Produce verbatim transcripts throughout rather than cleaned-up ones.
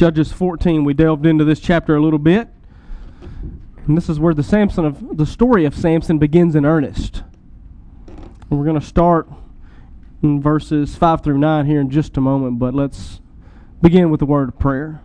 Judges fourteen, we delved into this chapter a little bit. And this is where the Samson of the story of Samson begins in earnest. And we're going to start in verses five through nine here in just a moment, but let's begin with a word of prayer.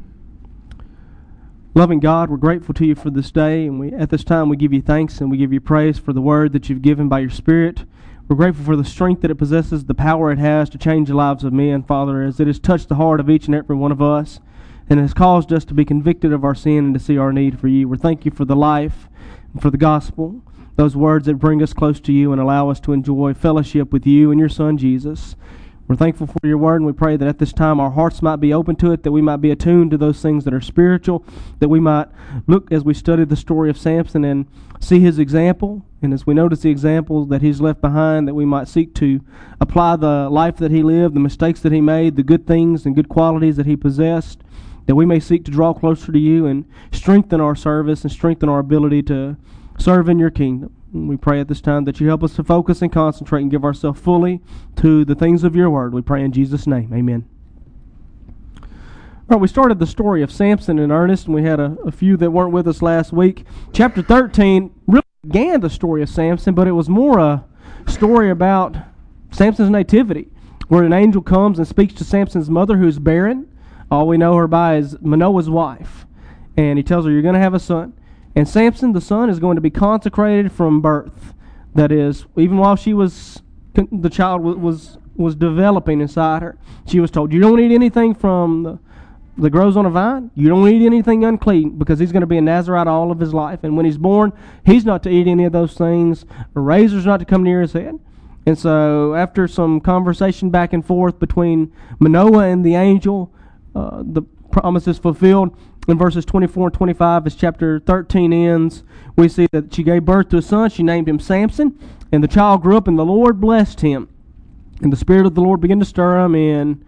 Loving God, we're grateful to you for this day, and we at this time we give you thanks and we give you praise for the word that you've given by your Spirit. We're grateful for the strength that it possesses, the power it has to change the lives of men, Father, as it has touched the heart of each and every one of us and has caused us to be convicted of our sin and to see our need for you. We thank you for the life and for the gospel, those words that bring us close to you and allow us to enjoy fellowship with you and your Son, Jesus. We're thankful for your word, and we pray that at this time our hearts might be open to it, that we might be attuned to those things that are spiritual, that we might look as we study the story of Samson and see his example, and as we notice the examples that he's left behind, that we might seek to apply the life that he lived, the mistakes that he made, the good things and good qualities that he possessed, that we may seek to draw closer to you and strengthen our service and strengthen our ability to serve in your kingdom. And we pray at this time that you help us to focus and concentrate and give ourselves fully to the things of your word. We pray in Jesus' name. Amen. All right, we started the story of Samson in earnest, and we had a, a few that weren't with us last week. Chapter thirteen really began the story of Samson, but it was more a story about Samson's nativity, where an angel comes and speaks to Samson's mother, who's barren. All we know her by is Manoah's wife. And he tells her, you're going to have a son. And Samson, the son, is going to be consecrated from birth. That is, even while she was, the child was was developing inside her, she was told, you don't eat anything from the, that grows on a vine. You don't eat anything unclean, because he's going to be a Nazirite all of his life. And when he's born, he's not to eat any of those things. A razor's not to come near his head. And so after some conversation back and forth between Manoah and the angel, uh, the promise is fulfilled. In verses twenty-four and twenty-five, as chapter thirteen ends, we see that she gave birth to a son. She named him Samson, and the child grew up, and the Lord blessed him. And the Spirit of the Lord began to stir him in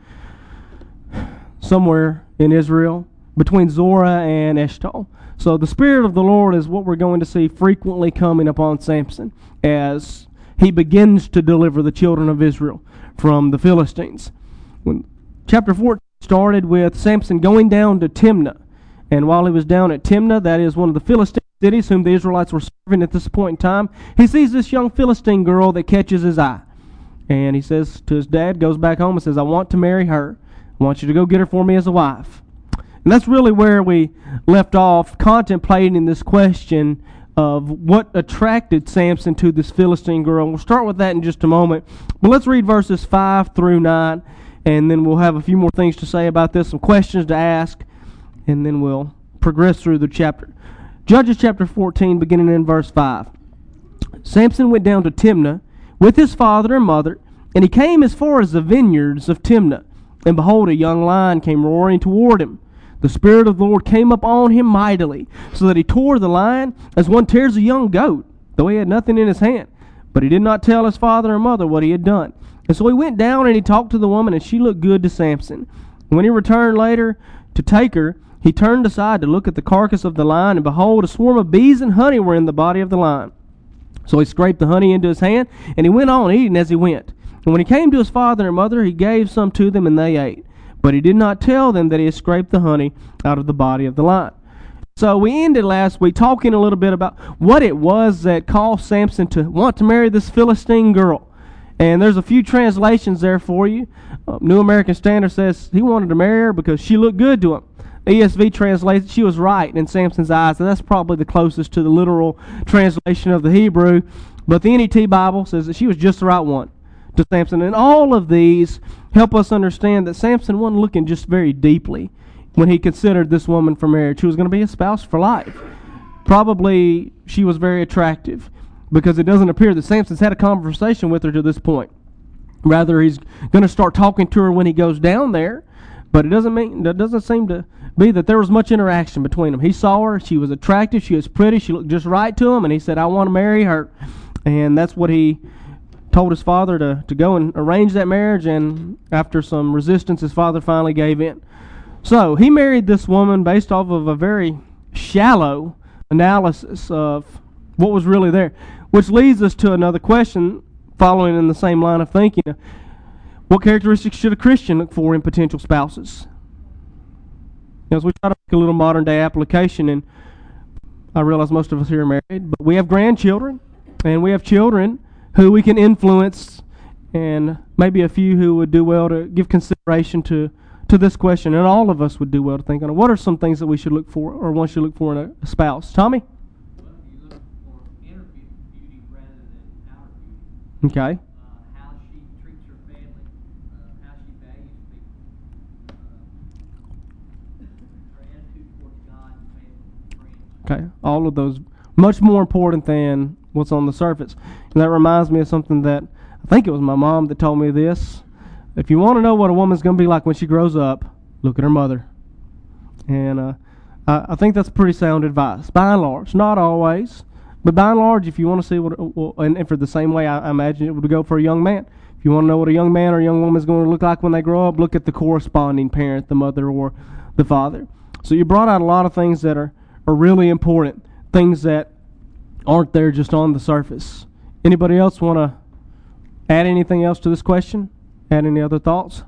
somewhere in Israel, between Zorah and Eshtaol. So the Spirit of the Lord is what we're going to see frequently coming upon Samson as he begins to deliver the children of Israel from the Philistines. When chapter fourteen started with Samson going down to Timnah. And while he was down at Timnah, that is one of the Philistine cities whom the Israelites were serving at this point in time, he sees this young Philistine girl that catches his eye. And he says to his dad, goes back home and says, I want to marry her. I want you to go get her for me as a wife. And that's really where we left off, contemplating this question of what attracted Samson to this Philistine girl. We'll start with that in just a moment. But let's read verses five through nine, and then we'll have a few more things to say about this, some questions to ask, and then we'll progress through the chapter. Judges chapter fourteen, beginning in verse five. Samson went down to Timnah with his father and mother, and he came as far as the vineyards of Timnah. And behold, a young lion came roaring toward him. The Spirit of the Lord came upon him mightily, so that he tore the lion as one tears a young goat, though he had nothing in his hand. But he did not tell his father and mother what he had done. And so he went down and he talked to the woman, and she looked good to Samson. And when he returned later to take her, he turned aside to look at the carcass of the lion, and behold, a swarm of bees and honey were in the body of the lion. So he scraped the honey into his hand, and he went on eating as he went. And when he came to his father and mother, he gave some to them, and they ate. But he did not tell them that he had scraped the honey out of the body of the lion. So we ended last week talking a little bit about what it was that caused Samson to want to marry this Philistine girl. And there's a few translations there for you. Uh, New American Standard says he wanted to marry her because she looked good to him. E S V translates she was right in Samson's eyes, and that's probably the closest to the literal translation of the Hebrew. But the N E T Bible says that she was just the right one to Samson. And all of these help us understand that Samson wasn't looking just very deeply when he considered this woman for marriage, who was going to be his spouse for life. Probably she was very attractive, because it doesn't appear that Samson's had a conversation with her to this point. Rather, he's going to start talking to her when he goes down there, but it doesn't mean that doesn't seem to be that there was much interaction between them. He saw her, she was attractive, she was pretty, she looked just right to him, and he said, I want to marry her. And that's what he told his father to, to go and arrange that marriage, and after some resistance, his father finally gave in. So, he married this woman based off of a very shallow analysis of what was really there, which leads us to another question following in the same line of thinking. What characteristics should a Christian look for in potential spouses? know, as we try to make a little modern day application, and I realize most of us here are married, but we have grandchildren, and we have children who we can influence, and maybe a few who would do well to give consideration to, to this question, and all of us would do well to think on it. What are some things that we should look for, or one should look for in a, a spouse? Tommy? Well, you look for inner beauty rather than outer beauty. Okay. Uh, how she treats her family, uh, how she values people, uh, her attitude towards God and family and friends. Okay. All of those, much more important than what's on the surface. And that reminds me of something that, I think it was my mom that told me this. If you want to know what a woman's going to be like when she grows up, look at her mother. And uh, I, I think that's pretty sound advice, by and large. Not always, but by and large, if you want to see what, well, and, and for the same way, I, I imagine it would go for a young man. If you want to know what a young man or a young woman is going to look like when they grow up, look at the corresponding parent, the mother or the father. So you brought out a lot of things that are, are really important, things that aren't there just on the surface. Anybody else want to add anything else to this question? Add any other thoughts?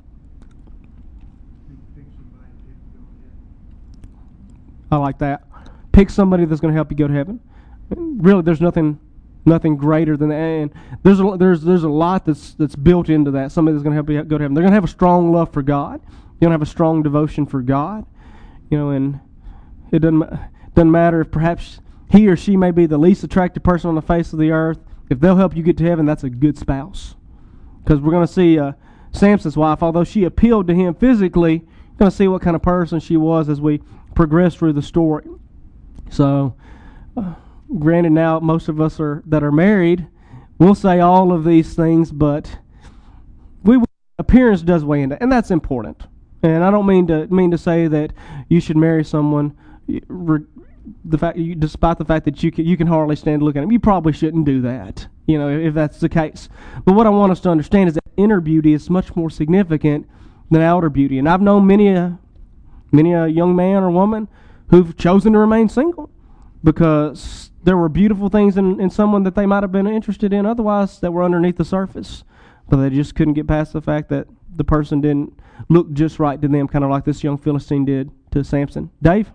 I like that. Pick somebody that's going to help you go to heaven. Really, there's nothing, nothing greater than that. And there's a, there's there's a lot that's that's built into that. Somebody that's going to help you go to heaven. They're going to have a strong love for God. They're going to have a strong devotion for God. You know, and it doesn't doesn't matter if perhaps he or she may be the least attractive person on the face of the earth. If they'll help you get to heaven, that's a good spouse. Because we're going to see uh, Samson's wife, although she appealed to him physically, we're going to see what kind of person she was as we progress through the story. So, uh, granted, now most of us are that are married, we'll say all of these things, but we appearance does weigh into, and that's important. And I don't mean to mean to say that you should marry someone. The fact, you, despite the fact that you can, you can hardly stand to look at him, you probably shouldn't do that. You know, if that's the case. But what I want us to understand is that inner beauty is much more significant than outer beauty. And I've known many a many a young man or woman who've chosen to remain single because there were beautiful things in, in someone that they might have been interested in otherwise that were underneath the surface, but they just couldn't get past the fact that the person didn't look just right to them, kind of like this young Philistine did to Samson. Dave?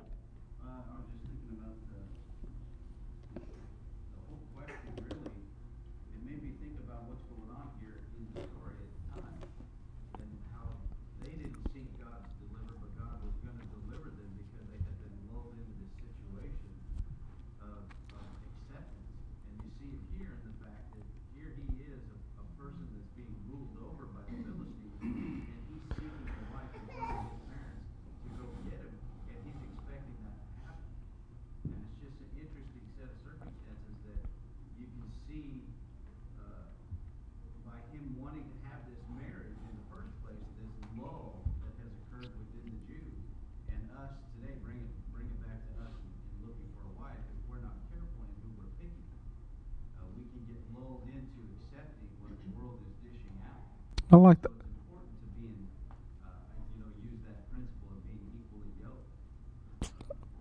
I like that. It's important to be in, uh, you know, use that principle of being equally yoked. Uh, it,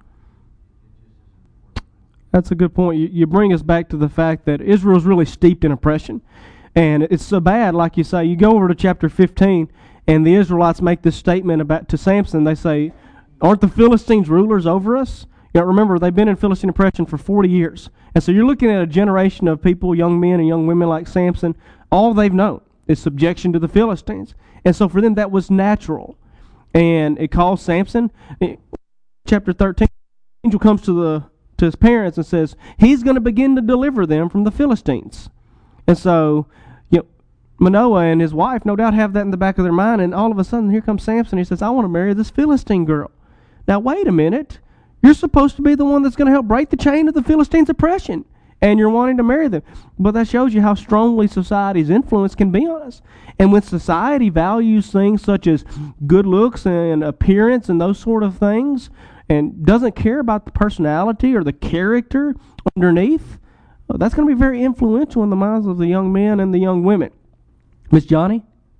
it just is an important principle. That's a good point. You, you bring us back to the fact that Israel's really steeped in oppression. And it's so bad, like you say, you go over to chapter fifteen, and the Israelites make this statement about to Samson. They say, aren't the Philistines rulers over us? You know, remember, they've been in Philistine oppression for forty years. And so you're looking at a generation of people, young men and young women like Samson, all they've known is subjection to the Philistines. And so for them, that was natural. And it calls Samson, chapter thirteen, the angel comes to the to his parents and says, he's going to begin to deliver them from the Philistines. And so, you know, Manoah and his wife no doubt have that in the back of their mind, and all of a sudden here comes Samson. He says, I want to marry this Philistine girl. Now, wait a minute. You're supposed to be the one that's going to help break the chain of the Philistines' oppression. And you're wanting to marry them. But that shows you how strongly society's influence can be on us. And when society values things such as good looks and appearance and those sort of things, and doesn't care about the personality or the character underneath, well, that's going to be very influential in the minds of the young men and the young women. Miss Johnny?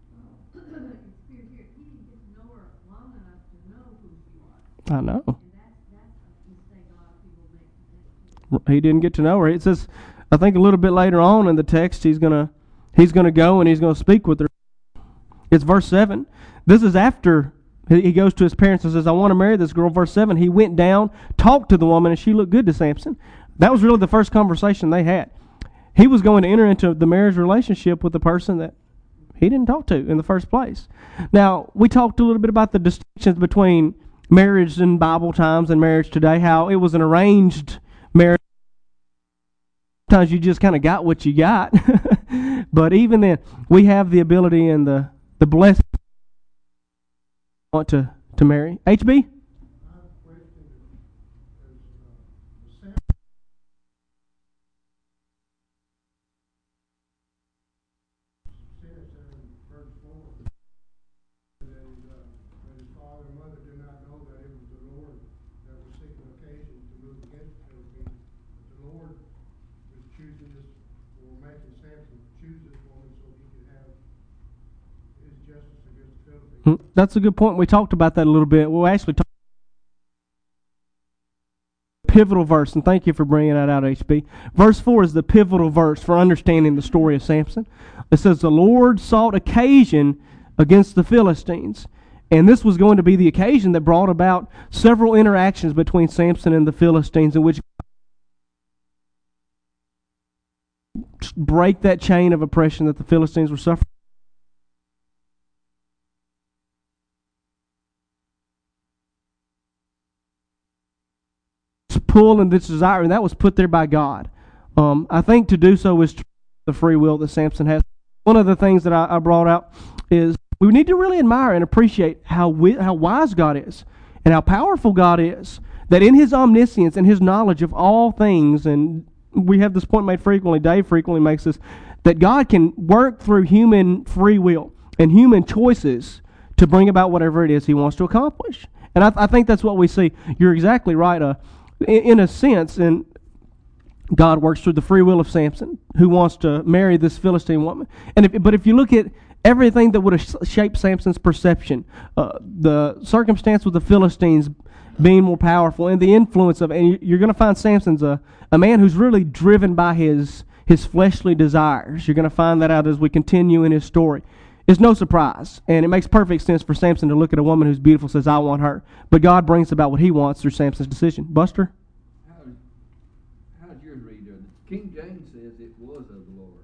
I know. He didn't get to know her. It says, I think a little bit later on in the text, he's gonna he's gonna go and he's gonna speak with her. It's verse seven. This is after He he goes to his parents and says, I want to marry this girl. Verse seven, he went down, talked to the woman, and she looked good to Samson. That was really the first conversation they had. He was going to enter into the marriage relationship with the person that he didn't talk to in the first place. Now, we talked a little bit about the distinctions between marriage in Bible times and marriage today, how it was an arranged marriage. Sometimes you just kind of got what you got. But even then, we have the ability and the, the blessing want to, to marry. H B? That's a good point. We talked about that a little bit. We'll actually talk pivotal verse, and thank you for bringing that out, H B. Verse four is the pivotal verse for understanding the story of Samson. It says, the Lord sought occasion against the Philistines. And this was going to be the occasion that brought about several interactions between Samson and the Philistines, in which break that chain of oppression that the Philistines were suffering. Pull and this desire, and that was put there by God. Um, I think to do so is the free will that Samson has. One of the things that I, I brought out is we need to really admire and appreciate how wi- how wise God is and how powerful God is. That in His omniscience and His knowledge of all things, and we have this point made frequently, Dave frequently makes this, that God can work through human free will and human choices to bring about whatever it is He wants to accomplish. And I, I think that's what we see. You're exactly right. Uh, In a sense, and God works through the free will of Samson, who wants to marry this Philistine woman. And if, but if you look at everything that would have shaped Samson's perception, uh, the circumstance with the Philistines being more powerful, and the influence of, and you're going to find Samson's a, a man who's really driven by his his fleshly desires. You're going to find that out as we continue in his story. It's no surprise, and it makes perfect sense for Samson to look at a woman who's beautiful and says, I want her. But God brings about what He wants through Samson's decision. Buster? How, how's yours read? King James says it was of the Lord.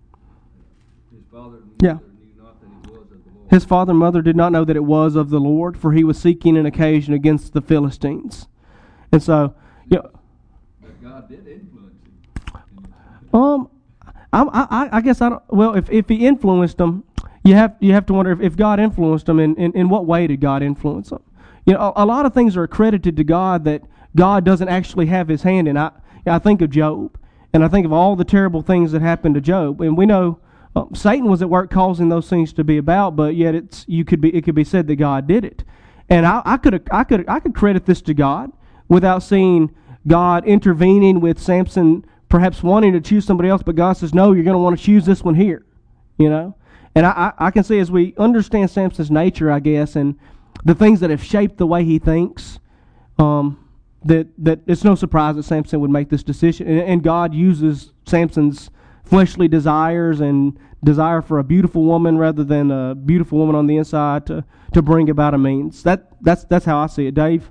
His father and yeah. mother knew not that it was of the Lord. His father and mother did not know that it was of the Lord, for he was seeking an occasion against the Philistines. And so, yeah. But God did influence him. Um, I, I, I guess I don't, well, if, if He influenced them, You have you have to wonder if, if God influenced them, in, in, in what way did God influence them? You know, a, a lot of things are accredited to God that God doesn't actually have His hand in. I I think of Job, and I think of all the terrible things that happened to Job, and we know uh, Satan was at work causing those things to be about, but yet it's you could be it could be said that God did it, and I I could I could I could credit this to God without seeing God intervening with Samson, perhaps wanting to choose somebody else, but God says no, you're going to want to choose this one here, you know. And I, I can say as we understand Samson's nature, I guess, and the things that have shaped the way he thinks, um, that that it's no surprise that Samson would make this decision. And, and God uses Samson's fleshly desires and desire for a beautiful woman rather than a beautiful woman on the inside to, to bring about a means. That that's that's how I see it, Dave.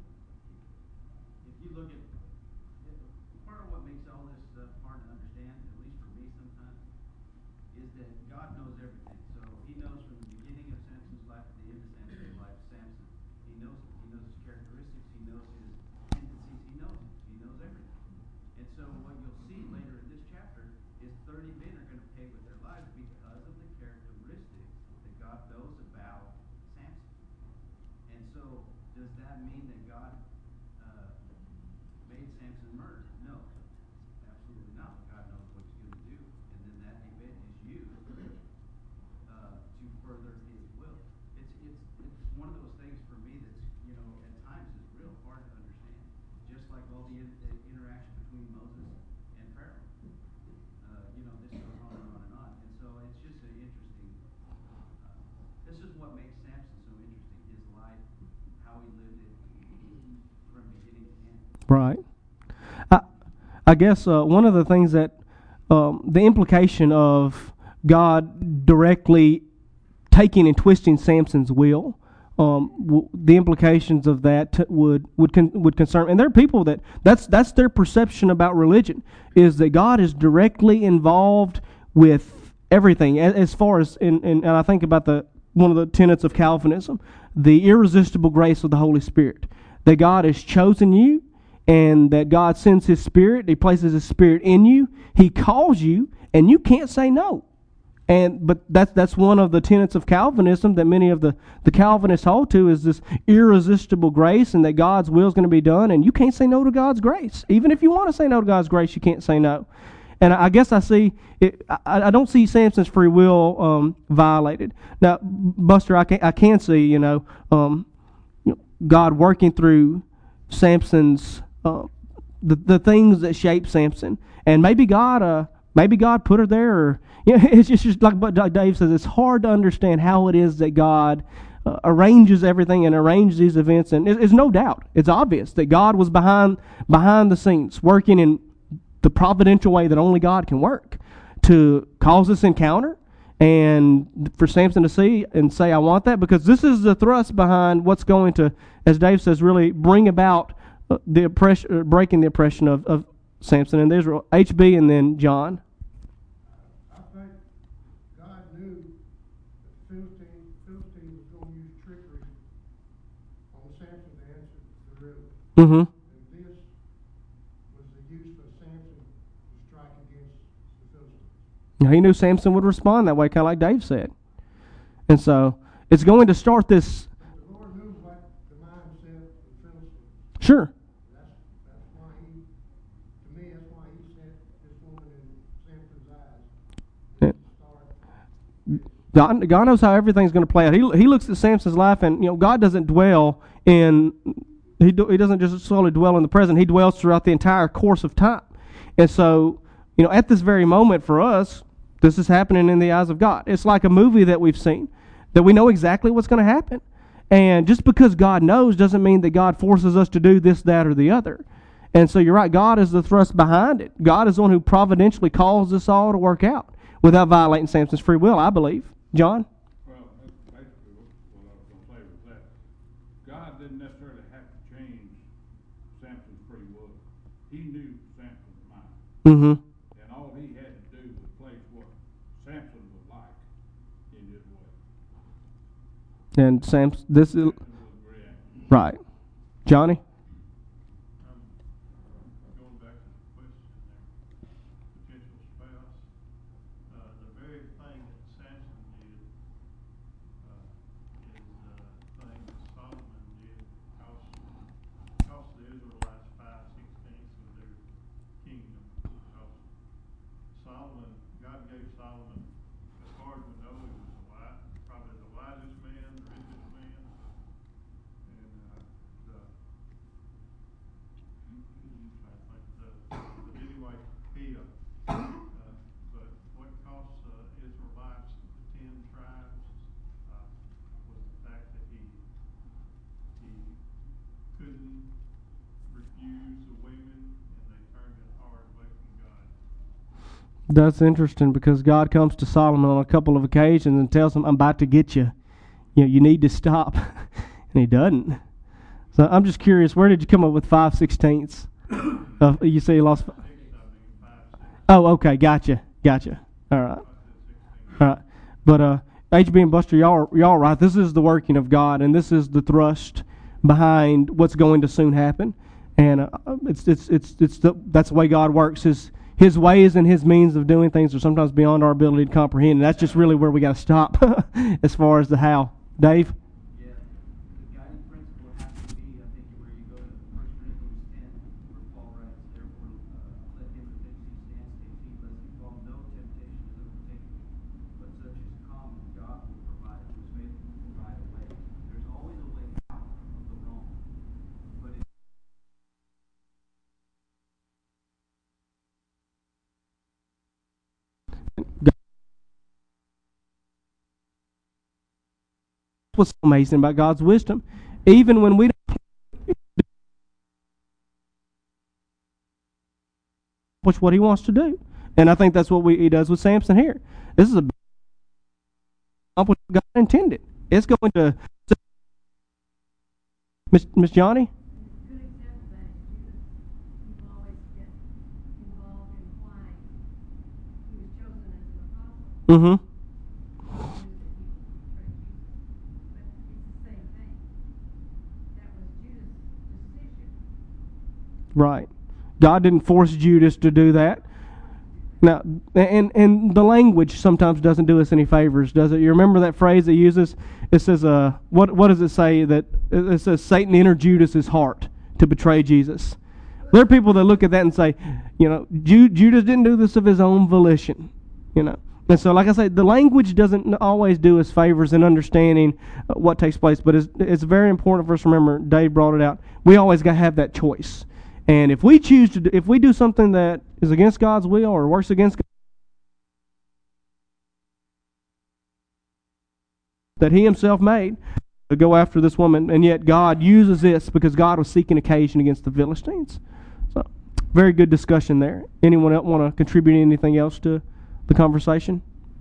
Right. I, I guess uh, one of the things that um, the implication of God directly taking and twisting Samson's will um, w- the implications of that t- would would con- would concern. And there are people that that's that's their perception about religion, is that God is directly involved with everything. As, as far as in, in, and I think about the one of the tenets of Calvinism, the irresistible grace of the Holy Spirit, that God has chosen you, and that God sends His Spirit. He places His Spirit in you. He calls you, and you can't say no. And but that's that's one of the tenets of Calvinism that many of the, the Calvinists hold to, is this irresistible grace, and that God's will is going to be done, and you can't say no to God's grace. Even if you want to say no to God's grace, you can't say no. And I guess I see it, I, I don't see Samson's free will um, violated. Now, Buster, I can I can see you know, um, you know God working through Samson's uh, the the things that shape Samson, and maybe God uh maybe God put her there. Or, you know, it's just, just like what Dave says. It's hard to understand how it is that God uh, arranges everything and arranges these events. And it, it's no doubt, it's obvious that God was behind behind the scenes, working in the providential way that only God can work to cause this encounter, and for Samson to see and say, "I want that," because this is the thrust behind what's going to, as Dave says, really bring about uh, the oppression, uh, breaking the oppression of, of Samson and Israel. H B and then John. I think God knew that the Philistine, Philistine was going to use trickery on Samson to answer the riddle. Mm-hmm. And this was the use for Samson to strike against the Philistines. He knew Samson would respond that way, kind of like Dave said. And so it's going to start this. The Lord knew what the mindset of the Philistines. Sure. That's that's why he, to me, that's why he set this woman in Samson's eyes. Yeah. Start. God, God knows how everything's going to play out. He he looks at Samson's life, and you know God doesn't dwell in he do, he doesn't just solely dwell in the present. He dwells throughout the entire course of time. And so, you know, at this very moment for us, this is happening in the eyes of God. It's like a movie that we've seen, that we know exactly what's going to happen. And just because God knows doesn't mean that God forces us to do this, that, or the other. And so you're right, God is the thrust behind it. God is the one who providentially calls this all to work out without violating Samson's free will, I believe. John? Well, that's basically what, what I was going to say was that God didn't necessarily have to change Samson's free will. He knew Samson's mind. Mm-hmm. And all he had to do was place what Samson would like in his way. And Samson, this is, Samson would react. right. Johnny? Um, going back to the question there, potential spouse, uh, the very thing that Samson did uh, is uh, the thing that Solomon did, cost, cost the Israelites five sixteenths of their kingdom. Because Solomon, God gave Solomon, as far as we know, he was the wise, probably the wisest man, the richest man, and uh, the I think the, but anyway, he, uh, uh, but what cost uh, Israelites the ten tribes uh, was the fact that he he couldn't refuse the women, and they turned their heart away from God. That's interesting, because God comes to Solomon on a couple of occasions and tells him, "I'm about to get you. You know, you need to stop." And he doesn't. So I'm just curious, where did you come up with five sixteenths? Uh, you say you lost. Six, I mean, five, six, Oh, okay, gotcha, gotcha. All right, I said sixteen. all right. But uh, H B and Buster, y'all, are, y'all are right. This is the working of God, and this is the thrust behind what's going to soon happen. And uh, it's it's it's it's the, that's the way God works. His His ways and His means of doing things are sometimes beyond our ability to comprehend. And that's just really where we got to stop as far as the how. Dave. Yeah, the guiding principle has to be, I think, where you go to First Corinthians ten, where Paul writes, "Therefore, uh, let him that thinks he stands take heed lest he fall. No temptation is overtaken you, but such is common. God will provide, who is faithful to provide a way." There's always a way out of the wrong, but it What's so amazing about God's wisdom, even when we don't accomplish what He wants to do, and I think that's what we, He does with Samson here. This is a accomplish what God intended. It's going to Miss Miss Johnny? Good example of that is Judas. People always get involved in why he was chosen as an apostle. Mm-hmm. He knew that he would betray Jesus. But it's the same thing. That was Judas' decision. Right. God didn't force Judas to do that. Now, and and the language sometimes doesn't do us any favors, does it? You remember that phrase it uses? It says, "Uh, what what does it say?" That it says Satan entered Judas's heart to betray Jesus. There are people that look at that and say, you know, Ju- Judas didn't do this of his own volition, you know. And so, like I say, the language doesn't always do us favors in understanding what takes place, but it's it's very important for us to remember. Dave brought it out. We always got to have that choice. And if we choose to, do, if we do something that is against God's will or works against God, that He Himself made, to go after this woman, and yet God uses this because God was seeking occasion against the Philistines. So, very good discussion there. Anyone else want to contribute anything else to the conversation?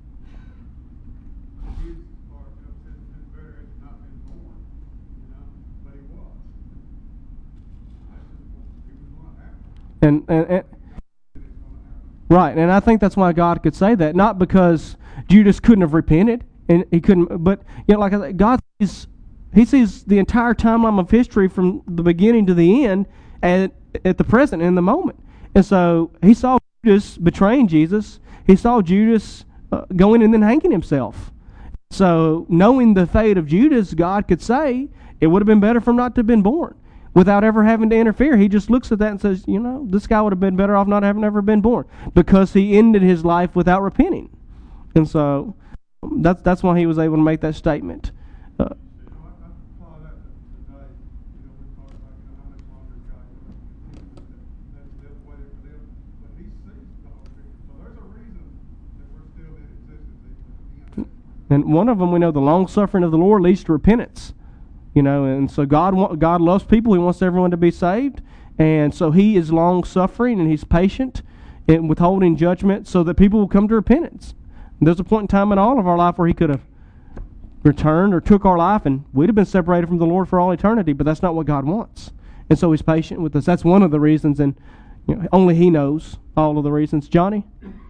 Jesus' part of it said it's better had he not been born, you know, but he was. That's just what he was going to happen. And, and, and It's going to happen. right, and I think that's why God could say that, not because Judas couldn't have repented, and he couldn't, but you know, like I said, God sees, He sees the entire timeline of history from the beginning to the end, at at the present, in the moment. And so He saw Judas betraying Jesus. He saw Judas uh, going and then hanging himself. So knowing the fate of Judas, God could say it would have been better for him not to have been born, without ever having to interfere. He just looks at that and says, you know, this guy would have been better off not having ever been born, because he ended his life without repenting. And so that's that's why he was able to make that statement. Uh, You know, I, I apply that to today. You know, we talk about, you know, how much longer is God going to continue to let us live the way that we live. But He sees the whole picture. So there's a reason that we're still in existence even at the end. and one of them, we know, the long suffering of the Lord leads to repentance. You know, and so God wa- God loves people. He wants everyone to be saved, and so He is long suffering and He's patient in withholding judgment so that people will come to repentance. And there's a point in time in all of our life where He could have returned or took our life, and we'd have been separated from the Lord for all eternity. But that's not what God wants, and so He's patient with us. That's one of the reasons, and you know, only He knows all of the reasons. Johnny.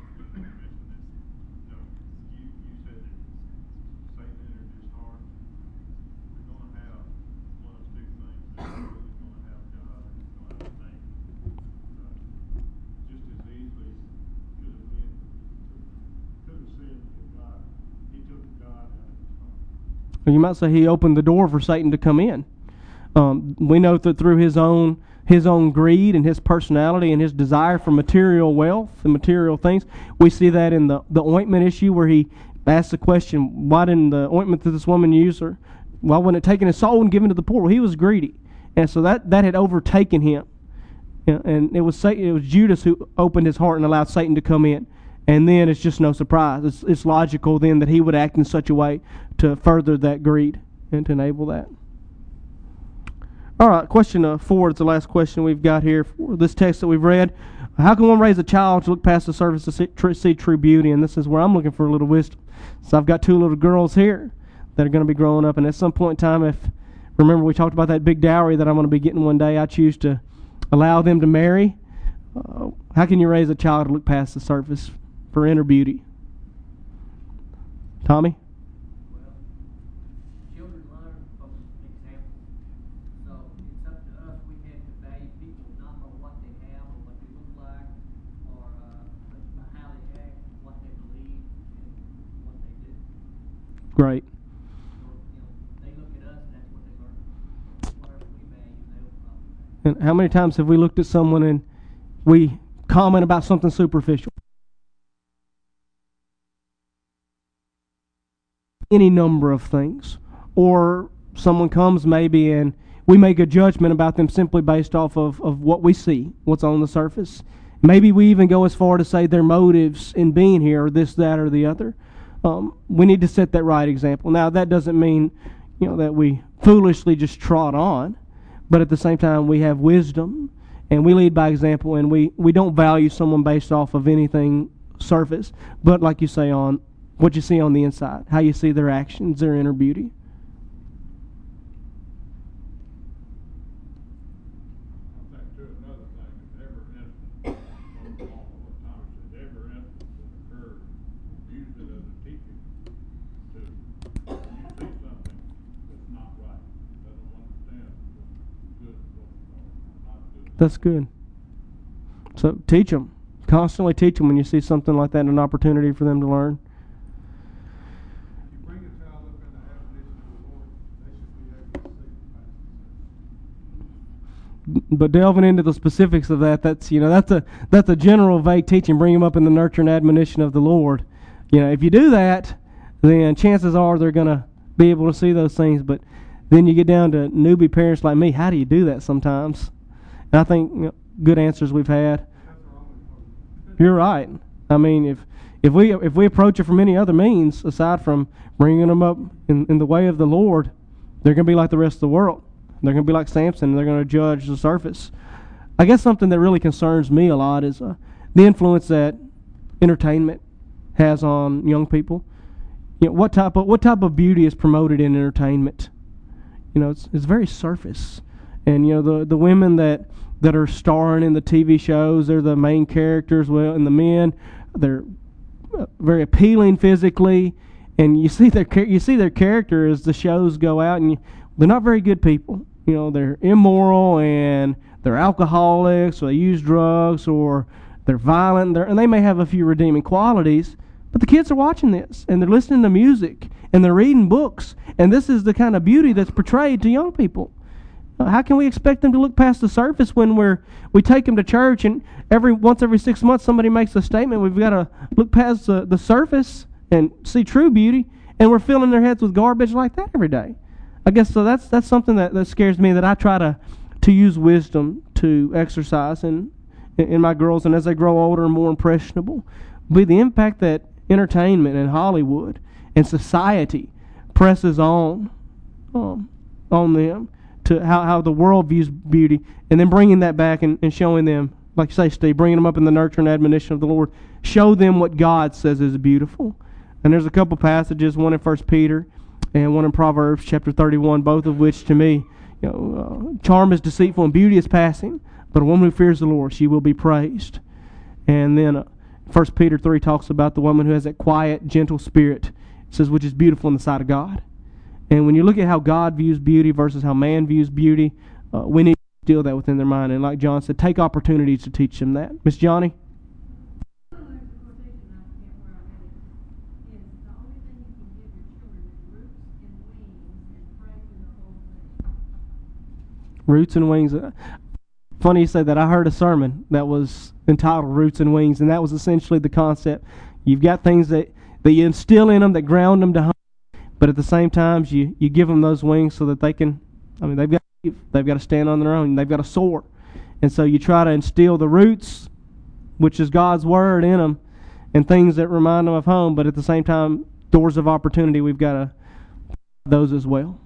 You might say He opened the door for Satan to come in. Um, we know that through his own his own greed and his personality and his desire for material wealth and material things, we see that in the, the ointment issue, where he asked the question, why didn't the ointment that this woman used, or why wasn't it taken his soul and given to the poor? Well, he was greedy, and so that, that had overtaken him. And it was Satan, it was Judas who opened his heart and allowed Satan to come in. And then it's just no surprise. It's, it's logical then that he would act in such a way to further that greed and to enable that. All right, question uh, four is the last question we've got here for this text that we've read. How can one raise a child to look past the surface to see, tr- see true beauty? And this is where I'm looking for a little wisdom. So I've got two little girls here that are going to be growing up, and at some point in time, if remember we talked about that big dowry that I'm going to be getting one day, I choose to allow them to marry. Uh, how can you raise a child to look past the surface for inner beauty? Tommy? Well, children learn from example. So it's up to us. We have to value people not on what they have or what they look like, or uh, but by how they act, what they believe, and what they do. Great. So, you know, they look at us, and that's what they learn. Whatever we value, they'll probably value. And how many times have we looked at someone and we comment about something superficial? Any number of things. Or someone comes maybe and we make a judgment about them simply based off of, of what we see, what's on the surface. Maybe we even go as far to say their motives in being here are this, that, or the other. Um, we need to set that right example. Now, that doesn't mean, you know, that we foolishly just trot on, but at the same time we have wisdom and we lead by example, and we, we don't value someone based off of anything surface, but like you say, on what you see on the inside, how you see their actions, their inner beauty. another thing, if every instance, on all what Thomas said, every instance that occurred, use it as a teaching to, when you see something that's not right, doesn't understand what's good, what's not good. That's good. So teach them. Constantly teach them when you see something like that, an opportunity for them to learn. You bring a child up in the admonition of the Lord, they should be able to see the facts. But delving into the specifics of that, that's you know that's a that's a general vague teaching. Bring them up in the nurture and admonition of the Lord. You know, if you do that, then chances are they're going to be able to see those things. But then you get down to newbie parents like me. How do you do that sometimes? And I think you know, good answers we've had. You're right. I mean, if if we if we approach it from any other means aside from bringing them up in, in the way of the Lord, they're going to be like the rest of the world. They're going to be like Samson, and they're going to judge the surface. I guess something that really concerns me a lot is uh, the influence that entertainment has on young people. You know, what type of what type of beauty is promoted in entertainment? You know, it's it's very surface, and you know the the women that. that are starring in the T V shows, they're the main characters. Well, and the men, they're very appealing physically, and you see their you see their character as the shows go out, and you, they're not very good people. You know, they're immoral and they're alcoholics, or they use drugs, or they're violent, and, they're, and they may have a few redeeming qualities. But the kids are watching this, and they're listening to music, and they're reading books, and this is the kind of beauty that's portrayed to young people. How can we expect them to look past the surface when we're we take them to church and every once every six months somebody makes a statement? We've got to look past the, the surface and see true beauty, and we're filling their heads with garbage like that every day. I guess so. That's that's something that, that scares me. That I try to to use wisdom to exercise in in my girls, and as they grow older and more impressionable, be the impact that entertainment and Hollywood and society presses on um, on them. To how, how the world views beauty, and then bringing that back and, and showing them, like you say, Steve, bringing them up in the nurture and admonition of the Lord. Show them what God says is beautiful. And there's a couple passages, one in First Peter and one in Proverbs chapter thirty-one, both of which to me, you know, uh, charm is deceitful and beauty is passing, but a woman who fears the Lord, she will be praised. And then uh, First Peter three talks about the woman who has that quiet, gentle spirit. It says, which is beautiful in the sight of God. And when you look at how God views beauty versus how man views beauty, uh, we need to instill that within their mind. And like John said, take opportunities to teach them that. Miss Johnny? There's a quotation I forget where I read it. Is the only thing you can give your children is roots and wings and pray through the whole thing. Roots and wings. Funny you say that. I heard a sermon that was entitled Roots and Wings, and that was essentially the concept. You've got things that, that you instill in them that ground them to home. But at the same time, you, you give them those wings so that they can, I mean, they've got they've got to stand on their own. They've got to soar. And so you try to instill the roots, which is God's Word, in them, and things that remind them of home. But at the same time, doors of opportunity, we've got to those as well.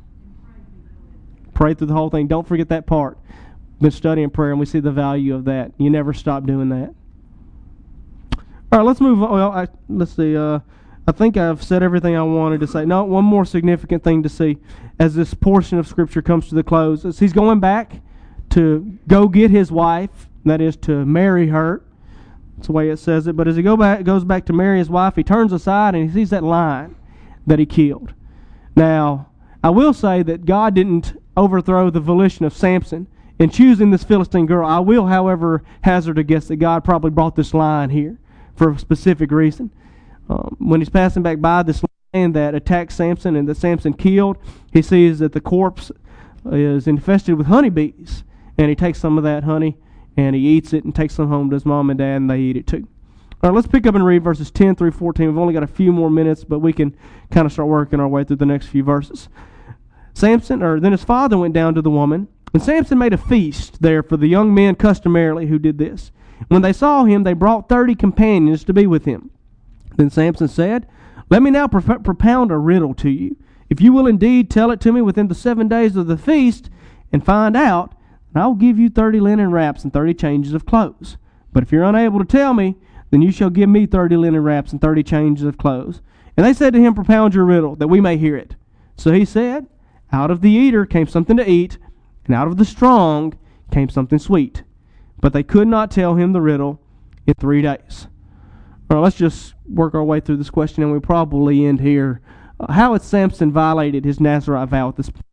Pray through the whole thing. Don't forget that part. Been studying prayer, and we see the value of that. You never stop doing that. All right, let's move on. Well, I, let's see. Uh, I think I've said everything I wanted to say. No, one more significant thing to see as this portion of Scripture comes to the close is he's going back to go get his wife, that is to marry her. That's the way it says it. But as he go back, goes back to marry his wife, he turns aside and he sees that lion that he killed. Now, I will say that God didn't overthrow the volition of Samson in choosing this Philistine girl. I will, however, hazard a guess that God probably brought this lion here for a specific reason. Um, when he's passing back by this lion that attacked Samson and that Samson killed, he sees that the corpse is infested with honeybees. And he takes some of that honey and he eats it and takes some home to his mom and dad, and they eat it too. All right, let's pick up and read verses ten through fourteen. We've only got a few more minutes, but we can kind of start working our way through the next few verses. Samson, or then his father went down to the woman, and Samson made a feast there for the young men customarily who did this. When they saw him, they brought thirty companions to be with him. Then Samson said, let me now pro- propound a riddle to you. If you will indeed tell it to me within the seven days of the feast and find out, I will give you thirty linen wraps and thirty changes of clothes. But if you're unable to tell me, then you shall give me thirty linen wraps and thirty changes of clothes. And they said to him, propound your riddle, that we may hear it. So he said, out of the eater came something to eat, and out of the strong came something sweet. but they could not tell him the riddle in three days. All right, let's just work our way through this question, and we'll probably end here. Uh, how had Samson violated his Nazirite vow at this point?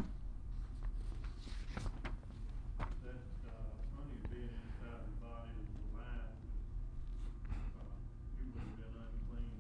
That uh, honey being inside the body of the lion, uh, he would have been unclean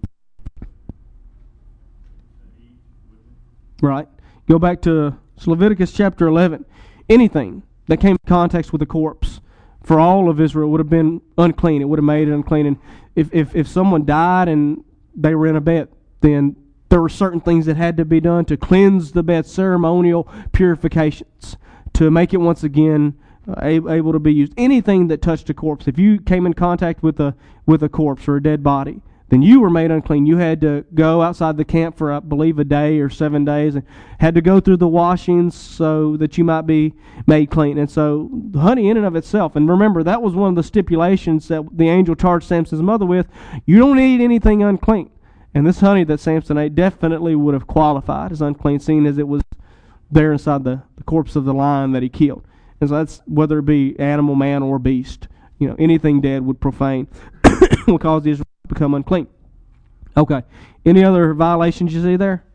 to eat, wouldn't he? Right. Go back to Leviticus chapter eleven. Anything that came in contact with a corpse for all of Israel would have been unclean. It would have made it unclean. And if, if, if someone died and they were in a bed, then there were certain things that had to be done to cleanse the bed, ceremonial purifications, to make it once again uh, able to be used. Anything that touched a corpse, if you came in contact with a with a corpse or a dead body, then you were made unclean. You had to go outside the camp for, I believe, a day or seven days, and had to go through the washings so that you might be made clean. And so the honey in and of itself, and remember, that was one of the stipulations that the angel charged Samson's mother with. You don't eat anything unclean. And this honey that Samson ate definitely would have qualified as unclean, seeing as it was there inside the, the corpse of the lion that he killed. And so that's whether it be animal, man, or beast. You know, anything dead would profane, would cause the Israelites to become unclean. Okay. Any other violations you see there?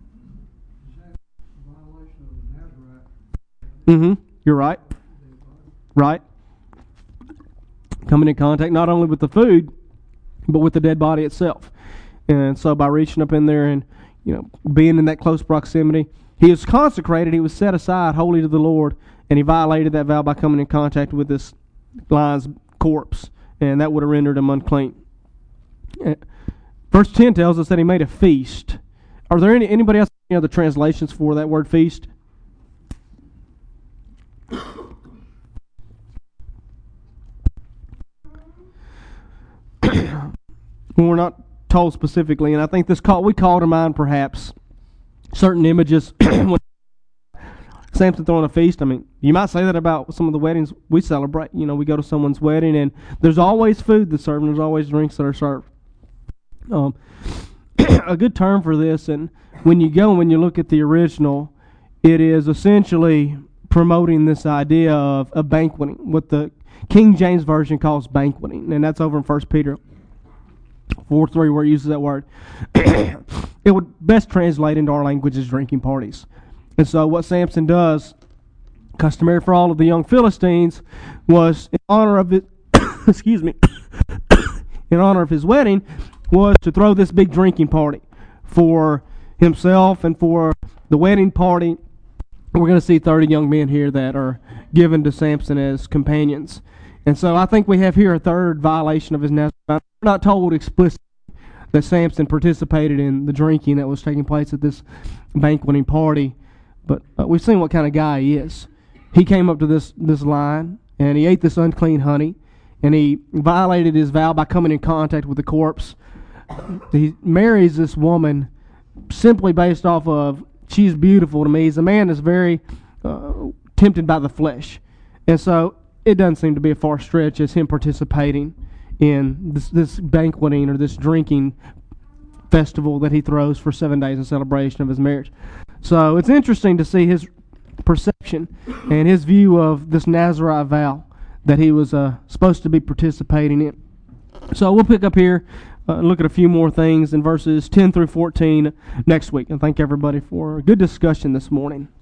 Violation of the Nazarite. Mm-hmm. You're right. Right. Coming in contact not only with the food, but with the dead body itself. And so by reaching up in there and, you know, being in that close proximity, he was consecrated, he was set aside holy to the Lord, and he violated that vow by coming in contact with this lion's corpse, and that would have rendered him unclean. Verse ten tells us that he made a feast. Are there any anybody else any other translations for that word feast? We're not told specifically, and I think this call we call to mind perhaps certain images when Samson throwing a feast. I mean, you might say that about some of the weddings we celebrate. You know, we go to someone's wedding, and there's always food that's served, and there's always drinks that are served. Um, a good term for this, and when you go and when you look at the original, it is essentially promoting this idea of a banqueting, what the King James Version calls banqueting, and that's over in First Peter four three where it uses that word. It would best translate into our language as drinking parties. And so what Samson does, customary for all of the young Philistines, was in honor of it, excuse me, in honor of his wedding, was to throw this big drinking party for himself and for the wedding party. We're going to see thirty young men here that are given to Samson as companions. And so I think we have here a third violation of his Nazarite. We're not told explicitly that Samson participated in the drinking that was taking place at this banqueting party, but uh, we've seen what kind of guy he is. He came up to this, this lion, and he ate this unclean honey, and he violated his vow by coming in contact with the corpse. He marries this woman simply based off of, she's beautiful to me. He's a man that's very uh, tempted by the flesh. And so it doesn't seem to be a far stretch as him participating in this, this banqueting or this drinking festival that he throws for seven days in celebration of his marriage. So it's interesting to see his perception and his view of this Nazarite vow that he was uh, supposed to be participating in. So we'll pick up here uh, and look at a few more things in verses ten through fourteen next week. And thank everybody for a good discussion this morning.